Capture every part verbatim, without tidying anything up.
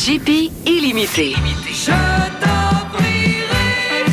J P illimité. Je t'offrirai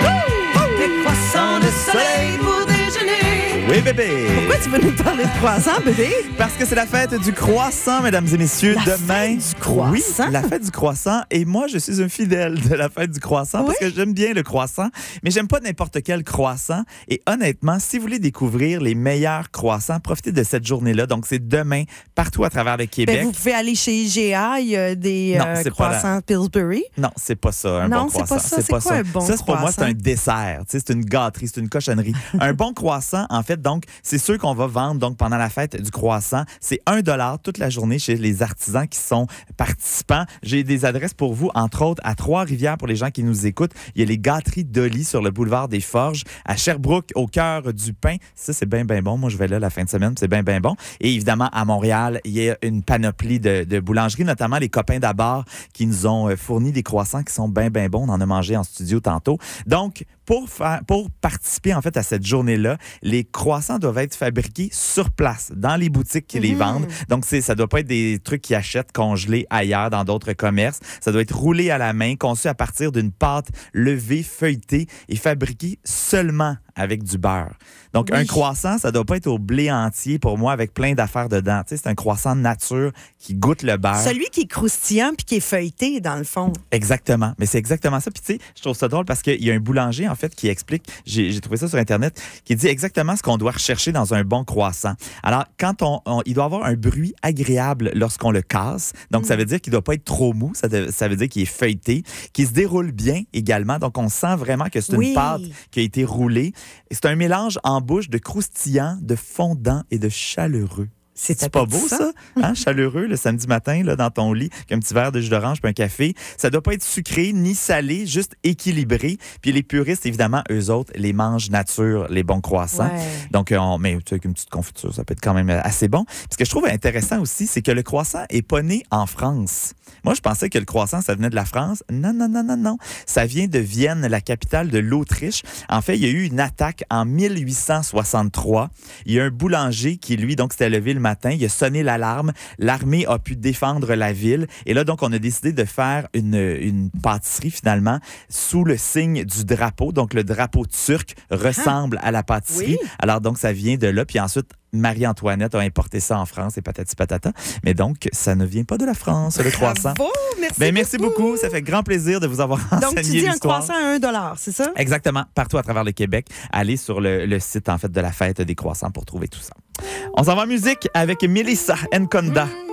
des croissants de soleil pour déjeuner. Oui, bébé. Pourquoi tu veux nous parler de croissant, bébé? Parce que c'est la fête du croissant, mesdames et messieurs. La Demain. fête du croissant? Oui, la fête du croissant. Et moi, je suis un fidèle de la fête du croissant parce Oui? que j'aime bien le croissant, mais j'aime pas n'importe quel croissant. Et honnêtement, si vous voulez découvrir les meilleurs croissants, profitez de cette journée-là. Donc, c'est demain, partout à travers le Québec. Ben, vous pouvez aller chez I G A, il y a des Non, euh, c'est pas croissants Pillsbury. Non, c'est pas ça, un Non, bon c'est pas croissant. ça. C'est quoi un bon ça, c'est pour moi, c'est croissant? un dessert. Tu sais, c'est une gâterie, c'est une cochonnerie. Un bon croissant, en fait, donc, c'est ceux qu'on va vendre donc pendant la fête du croissant. C'est un dollar toute la journée chez les artisans qui sont participants. J'ai des adresses pour vous, entre autres, à Trois-Rivières pour les gens qui nous écoutent. Il y a les gâteries Dolly sur le boulevard des Forges. À Sherbrooke, au cœur du pain. Ça, c'est bien, bien bon. Moi, je vais là la fin de semaine. C'est bien, bien bon. Et évidemment, à Montréal, il y a une panoplie de, de boulangeries, notamment les copains d'Abar qui nous ont fourni des croissants qui sont bien, bien bons. On en a mangé en studio tantôt. Donc, pour, faire, pour participer en fait à cette journée-là, les croissants doivent être fabriqués sur place, dans les boutiques qui mmh. les vendent. Donc, c'est, ça ne doit pas être des trucs qu'ils achètent congelés ailleurs dans d'autres commerces. Ça doit être roulé à la main, conçu à partir d'une pâte levée, feuilletée et fabriqué seulement avec du beurre. Donc, oui. un croissant, ça ne doit pas être au blé entier pour moi avec plein d'affaires dedans. Tu sais, c'est un croissant de nature qui goûte le beurre. Celui qui est croustillant puis qui est feuilleté, dans le fond. Exactement. Mais c'est exactement ça. Puis tu sais, je trouve ça drôle parce qu'il y a un boulanger, en fait, qui explique, j'ai, j'ai trouvé ça sur Internet, qui dit exactement ce qu'on doit rechercher dans un bon croissant. Alors, quand on, on il doit avoir un bruit agréable lorsqu'on le casse. Donc, mm. ça veut dire qu'il ne doit pas être trop mou. Ça, de, ça veut dire qu'il est feuilleté, qu'il se déroule bien également. Donc, on sent vraiment que c'est une oui. pâte qui a été roulée. C'est un mélange en bouche de croustillant, de fondant et de chaleureux. C'est, c'est pas beau, ça? ça? Hein? Chaleureux, le samedi matin, là, dans ton lit, avec un petit verre de jus d'orange puis un café. Ça doit pas être sucré ni salé, juste équilibré. Puis les puristes, évidemment, eux autres, les mangent nature, les bons croissants. Ouais. Donc, on, mais tu sais, avec une petite confiture, ça peut être quand même assez bon. Puis ce que je trouve intéressant aussi, c'est que le croissant est pas né en France. Moi, je pensais que le croissant, ça venait de la France. Non, non, non, non, non. Ça vient de Vienne, la capitale de l'Autriche. En fait, il y a eu une attaque en mille huit cent soixante-trois. Il y a un boulanger qui, lui, donc, s'était levé le matin, il a sonné l'alarme, l'armée a pu défendre la ville et là donc on a décidé de faire une, une pâtisserie finalement sous le signe du drapeau, donc le drapeau turc ressemble ah. à la pâtisserie, oui. alors donc ça vient de là, puis ensuite Marie-Antoinette a importé ça en France et patati patata. Mais donc, ça ne vient pas de la France, le croissant. Bravo! Merci ben, merci beaucoup. beaucoup. Ça fait grand plaisir de vous avoir enseigné l'histoire. Donc, tu dis l'histoire. Un croissant à un dollar, c'est ça? Exactement. Partout à travers le Québec. Allez sur le, le site, en fait, de la fête des croissants pour trouver tout ça. On s'en va en musique avec Melissa Nkonda. Mm.